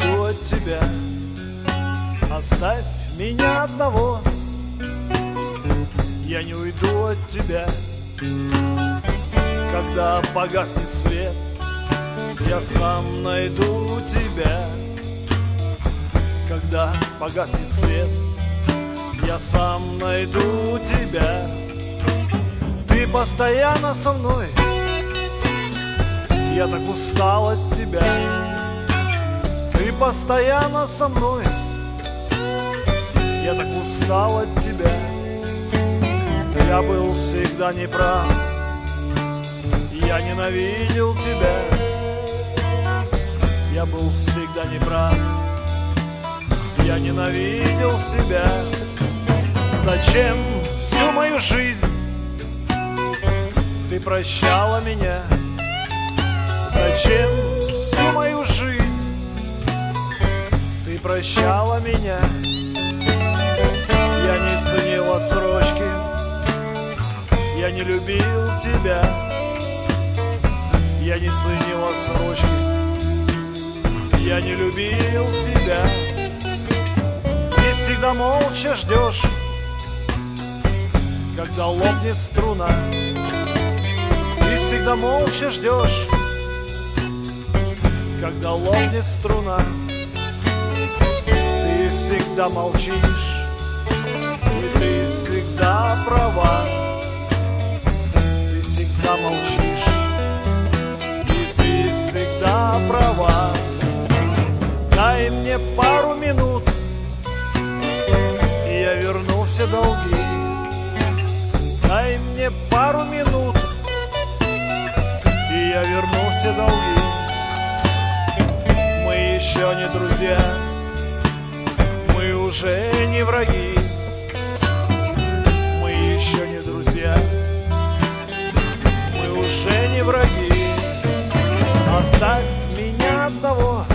уйду от тебя. Оставь меня одного. Я не уйду от тебя. Когда погаснет свет, я сам найду тебя. Когда погаснет свет, я сам найду тебя. Ты постоянно со мной, я так устал от тебя. Ты постоянно со мной, я так устал от тебя. Я был всегда неправ, я ненавидел тебя. Я был всегда неправ, я ненавидел себя. Зачем всю мою жизнь ты прощала меня? Зачем всю мою жизнь ты прощала меня? Я не ценил отсрочки, я не любил тебя. Я не ценил отсрочки, я не любил тебя. Ты всегда молча ждешь, когда лопнет струна. Ты всегда молча ждешь, когда лопнет струна. Ты всегда молчишь, и ты всегда права. Ты всегда молчишь, и ты всегда права. Дай мне пару минут, и я верну все долги. Дай мне пару минут, и я верну все долги. Мы еще не друзья, мы уже не враги. Мы еще не друзья, мы уже не враги. Оставь меня одного,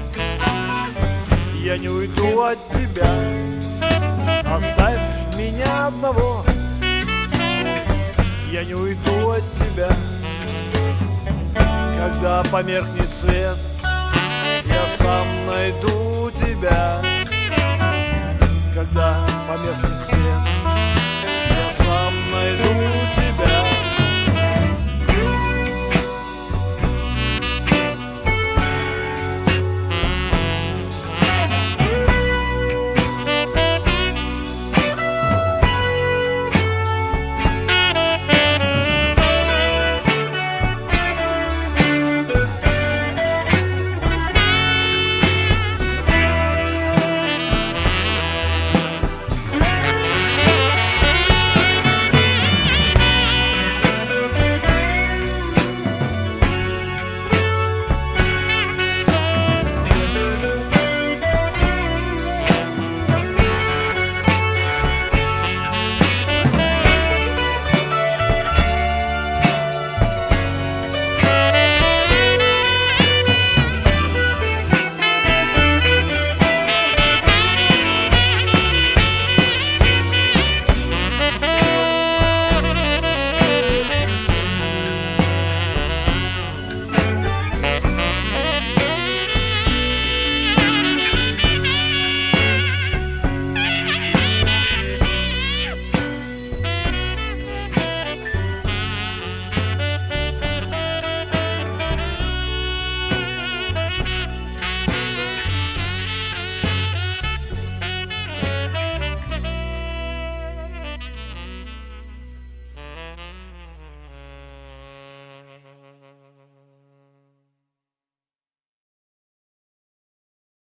я не уйду от тебя. Оставь меня одного, я не уйду от тебя. Когда померкнет свет,